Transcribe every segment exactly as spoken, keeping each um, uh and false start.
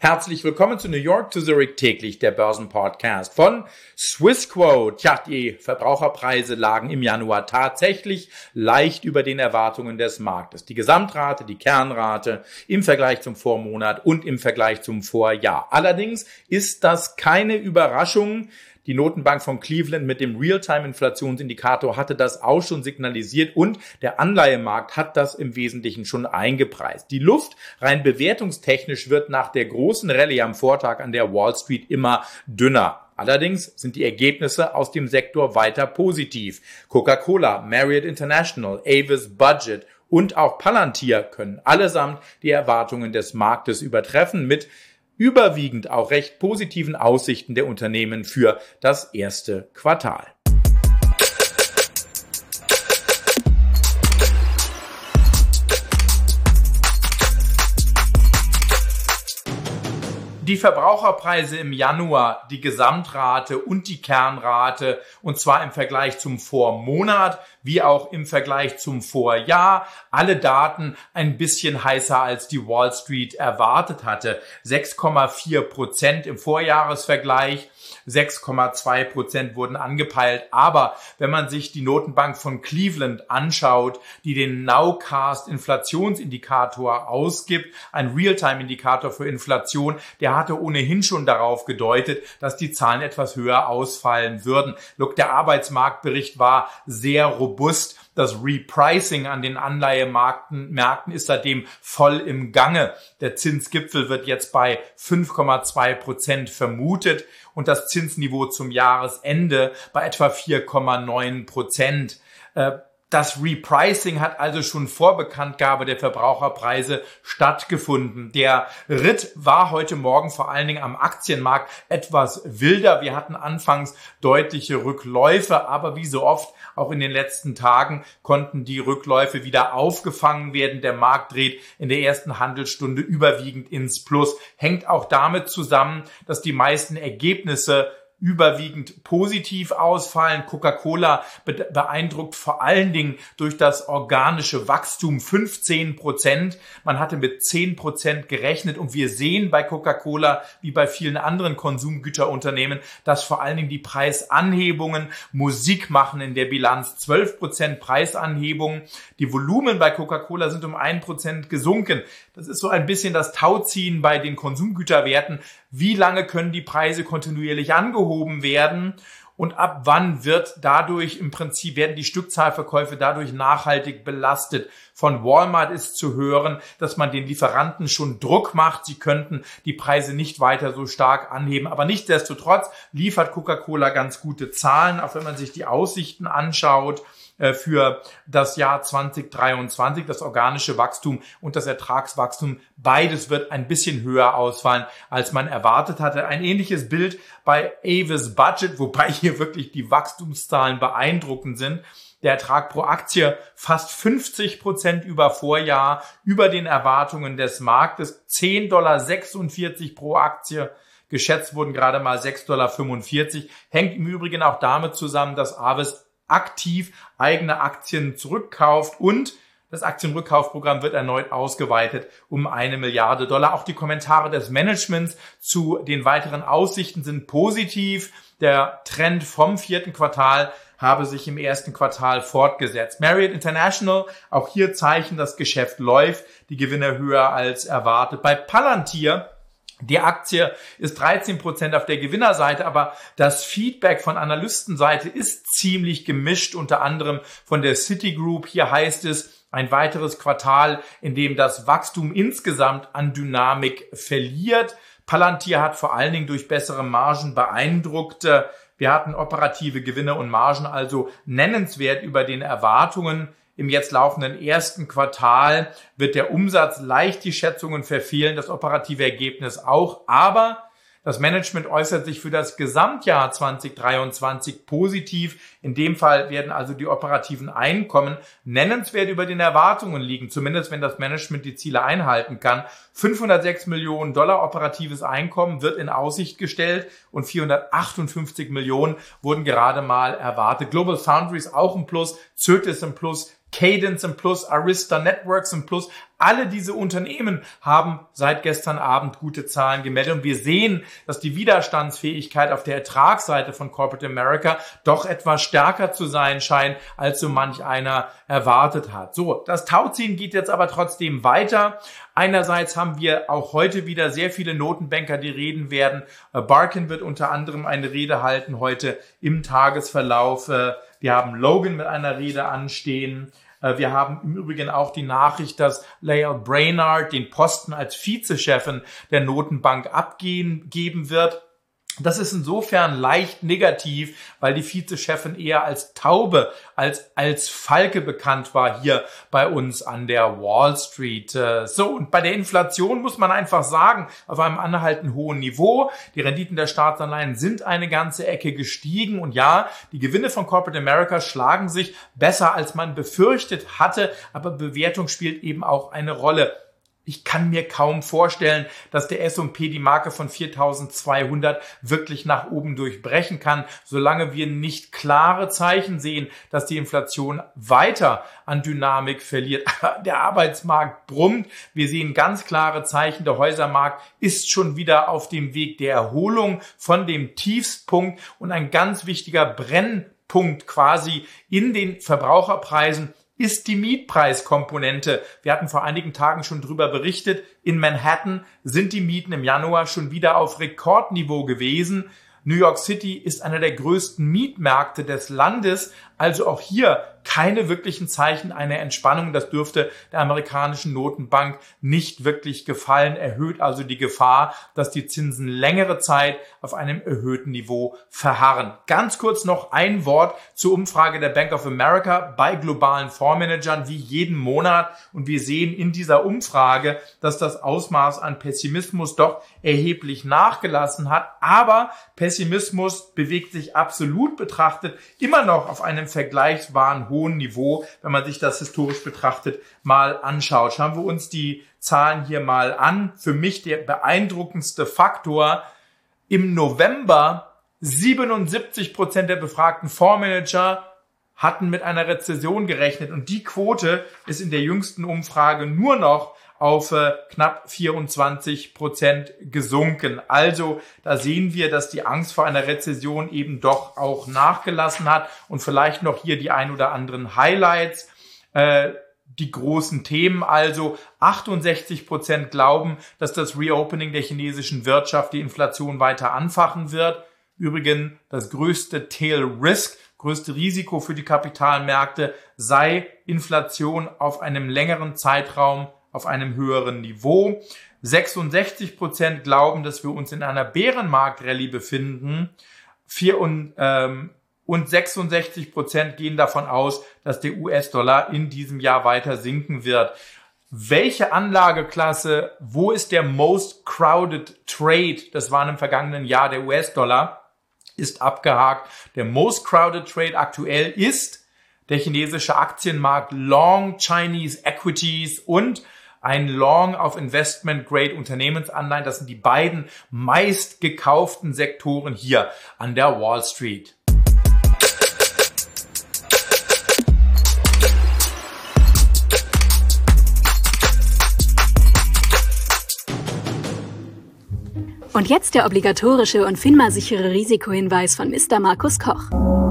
Herzlich willkommen zu New York to Zurich täglich, der Börsenpodcast von Swissquote. Tja, die Verbraucherpreise lagen im Januar tatsächlich leicht über den Erwartungen des Marktes. Die Gesamtrate, die Kernrate im Vergleich zum Vormonat und im Vergleich zum Vorjahr. Allerdings ist das keine Überraschung. Die Notenbank von Cleveland mit dem Realtime-Inflationsindikator hatte das auch schon signalisiert und der Anleihemarkt hat das im Wesentlichen schon eingepreist. Die Luft rein bewertungstechnisch wird nach der großen Rallye am Vortag an der Wall Street immer dünner. Allerdings sind die Ergebnisse aus dem Sektor weiter positiv. Coca-Cola, Marriott International, Avis Budget und auch Palantir können allesamt die Erwartungen des Marktes übertreffen mit überwiegend auch recht positiven Aussichten der Unternehmen für das erste Quartal. Die Verbraucherpreise im Januar, die Gesamtrate und die Kernrate, und zwar im Vergleich zum Vormonat wie auch im Vergleich zum Vorjahr. Alle Daten ein bisschen heißer als die Wall Street erwartet hatte. sechs Komma vier Prozent im Vorjahresvergleich. sechs Komma zwei Prozent wurden angepeilt. Aber wenn man sich die Notenbank von Cleveland anschaut, die den Nowcast Inflationsindikator ausgibt, ein Realtime-Indikator für Inflation, der hatte ohnehin schon darauf gedeutet, dass die Zahlen etwas höher ausfallen würden. Look, der Arbeitsmarktbericht war sehr robust. Das Repricing an den Anleihemärkten Märkten ist seitdem voll im Gange. Der Zinsgipfel wird jetzt bei fünf Komma zwei Prozent vermutet und das Zinsniveau zum Jahresende bei etwa vier Komma neun Prozent. Das Repricing hat also schon vor Bekanntgabe der Verbraucherpreise stattgefunden. Der Ritt war heute Morgen vor allen Dingen am Aktienmarkt etwas wilder. Wir hatten anfangs deutliche Rückläufe, aber wie so oft auch in den letzten Tagen konnten die Rückläufe wieder aufgefangen werden. Der Markt dreht in der ersten Handelsstunde überwiegend ins Plus. Hängt auch damit zusammen, dass die meisten Ergebnisse überwiegend positiv ausfallen. Coca-Cola beeindruckt vor allen Dingen durch das organische Wachstum fünfzehn Prozent. Man hatte mit zehn Prozent gerechnet und wir sehen bei Coca-Cola wie bei vielen anderen Konsumgüterunternehmen, dass vor allen Dingen die Preisanhebungen Musik machen in der Bilanz. zwölf Prozent Preisanhebungen. Die Volumen bei Coca-Cola sind um ein Prozent gesunken. Das ist so ein bisschen das Tauziehen bei den Konsumgüterwerten. Wie lange können die Preise kontinuierlich angehoben werden und ab wann wird dadurch im Prinzip, werden die Stückzahlverkäufe dadurch nachhaltig belastet? Von Walmart ist zu hören, dass man den Lieferanten schon Druck macht. Sie könnten die Preise nicht weiter so stark anheben. Aber nichtsdestotrotz liefert Coca-Cola ganz gute Zahlen, auch wenn man sich die Aussichten anschaut für das Jahr zwanzig dreiundzwanzig, das organische Wachstum und das Ertragswachstum. Beides wird ein bisschen höher ausfallen, als man erwartet hatte. Ein ähnliches Bild bei Avis Budget, wobei hier wirklich die Wachstumszahlen beeindruckend sind. Der Ertrag pro Aktie fast fünfzig Prozent über Vorjahr, über den Erwartungen des Marktes, zehn Komma sechsundvierzig Dollar pro Aktie. Geschätzt wurden gerade mal sechs Komma fünfundvierzig Dollar. Hängt im Übrigen auch damit zusammen, dass Avis aktiv eigene Aktien zurückkauft und das Aktienrückkaufprogramm wird erneut ausgeweitet um eine Milliarde Dollar. Auch die Kommentare des Managements zu den weiteren Aussichten sind positiv. Der Trend vom vierten Quartal habe sich im ersten Quartal fortgesetzt. Marriott International, auch hier Zeichen, das Geschäft läuft, die Gewinne höher als erwartet. Bei Palantir, die Aktie ist dreizehn Prozent auf der Gewinnerseite, aber das Feedback von Analystenseite ist ziemlich gemischt, unter anderem von der Citigroup. Hier heißt es, ein weiteres Quartal, in dem das Wachstum insgesamt an Dynamik verliert. Palantir hat vor allen Dingen durch bessere Margen beeindruckt. Wir hatten operative Gewinne und Margen also nennenswert über den Erwartungen. Im jetzt laufenden ersten Quartal wird der Umsatz leicht die Schätzungen verfehlen, das operative Ergebnis auch. Aber das Management äußert sich für das Gesamtjahr zwanzig dreiundzwanzig positiv. In dem Fall werden also die operativen Einkommen nennenswert über den Erwartungen liegen, zumindest wenn das Management die Ziele einhalten kann. fünfhundertsechs Millionen Dollar operatives Einkommen wird in Aussicht gestellt und vierhundertachtundfünfzig Millionen wurden gerade mal erwartet. Global Foundries auch im Plus, Zöt ist im Plus, Cadence im Plus, Arista Networks im Plus. Alle diese Unternehmen haben seit gestern Abend gute Zahlen gemeldet und wir sehen, dass die Widerstandsfähigkeit auf der Ertragsseite von Corporate America doch etwas stärker zu sein scheint, als so manch einer erwartet hat. So, das Tauziehen geht jetzt aber trotzdem weiter. Einerseits haben wir auch heute wieder sehr viele Notenbanker, die reden werden. Barkin wird unter anderem eine Rede halten heute im Tagesverlauf. Wir haben Logan mit einer Rede anstehen. Wir haben im Übrigen auch die Nachricht, dass Lael Brainard den Posten als Vizechefin der Notenbank abgeben wird. Das ist insofern leicht negativ, weil die Vizechefin eher als Taube, als als Falke bekannt war hier bei uns an der Wall Street. So, und bei der Inflation muss man einfach sagen, auf einem anhaltend hohen Niveau. Die Renditen der Staatsanleihen sind eine ganze Ecke gestiegen. Und ja, die Gewinne von Corporate America schlagen sich besser, als man befürchtet hatte. Aber Bewertung spielt eben auch eine Rolle. Ich kann mir kaum vorstellen, dass der S und P die Marke von viertausendzweihundert wirklich nach oben durchbrechen kann, solange wir nicht klare Zeichen sehen, dass die Inflation weiter an Dynamik verliert. Der Arbeitsmarkt brummt. Wir sehen ganz klare Zeichen. Der Häusermarkt ist schon wieder auf dem Weg der Erholung von dem Tiefstpunkt und ein ganz wichtiger Brennpunkt quasi in den Verbraucherpreisen ist die Mietpreiskomponente. Wir hatten vor einigen Tagen schon drüber berichtet. In Manhattan sind die Mieten im Januar schon wieder auf Rekordniveau gewesen. New York City ist einer der größten Mietmärkte des Landes. Also auch hier keine wirklichen Zeichen einer Entspannung. Das dürfte der amerikanischen Notenbank nicht wirklich gefallen, erhöht also die Gefahr, dass die Zinsen längere Zeit auf einem erhöhten Niveau verharren. Ganz kurz noch ein Wort zur Umfrage der Bank of America bei globalen Fondsmanagern wie jeden Monat. Und wir sehen in dieser Umfrage, dass das Ausmaß an Pessimismus doch erheblich nachgelassen hat. Aber Pessimismus bewegt sich absolut betrachtet immer noch auf einem vergleichbaren hohen Niveau, wenn man sich das historisch betrachtet mal anschaut. Schauen wir uns die Zahlen hier mal an. Für mich der beeindruckendste Faktor: im November siebenundsiebzig Prozent der befragten Fondsmanager hatten mit einer Rezession gerechnet und die Quote ist in der jüngsten Umfrage nur noch auf äh, knapp vierundzwanzig Prozent gesunken. Also da sehen wir, dass die Angst vor einer Rezession eben doch auch nachgelassen hat. Und vielleicht noch hier die ein oder anderen Highlights. Äh, die großen Themen also: achtundsechzig Prozent glauben, dass das Reopening der chinesischen Wirtschaft die Inflation weiter anfachen wird. Übrigens das größte Tail Risk, größte Risiko für die Kapitalmärkte sei Inflation auf einem längeren Zeitraum auf einem höheren Niveau. sechsundsechzig Prozent glauben, dass wir uns in einer Bärenmarkt-Rallye befinden. Vier und, ähm, und sechsundsechzig Prozent gehen davon aus, dass der U S-Dollar in diesem Jahr weiter sinken wird. Welche Anlageklasse, wo ist der most crowded trade? Das war im vergangenen Jahr der U S-Dollar, ist abgehakt. Der most crowded trade aktuell ist der chinesische Aktienmarkt, Long Chinese Equities und ein Long auf Investment-Grade-Unternehmensanleihen. Das sind die beiden meist gekauften Sektoren hier an der Wall Street. Und jetzt der obligatorische und FINMA-sichere Risikohinweis von Mister Markus Koch.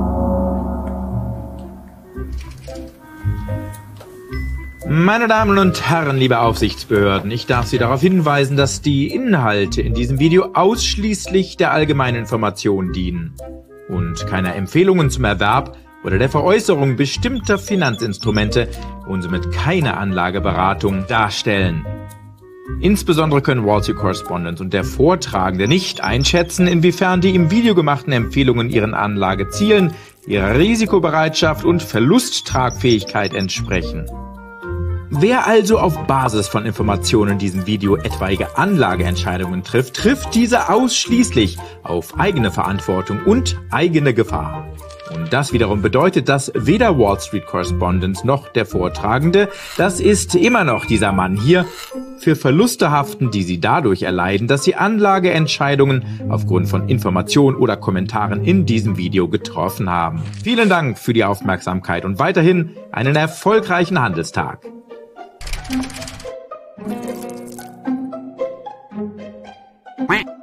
Meine Damen und Herren, liebe Aufsichtsbehörden, ich darf Sie darauf hinweisen, dass die Inhalte in diesem Video ausschließlich der allgemeinen Information dienen und keine Empfehlungen zum Erwerb oder der Veräußerung bestimmter Finanzinstrumente und somit keine Anlageberatung darstellen. Insbesondere können Wall Street Correspondent und der Vortragende nicht einschätzen, inwiefern die im Video gemachten Empfehlungen ihren Anlagezielen, ihrer Risikobereitschaft und Verlusttragfähigkeit entsprechen. Wer also auf Basis von Informationen in diesem Video etwaige Anlageentscheidungen trifft, trifft diese ausschließlich auf eigene Verantwortung und eigene Gefahr. Und das wiederum bedeutet, dass weder Wall Street Correspondent noch der Vortragende, das ist immer noch dieser Mann hier, für Verluste haften, die sie dadurch erleiden, dass sie Anlageentscheidungen aufgrund von Informationen oder Kommentaren in diesem Video getroffen haben. Vielen Dank für die Aufmerksamkeit und weiterhin einen erfolgreichen Handelstag. Quack.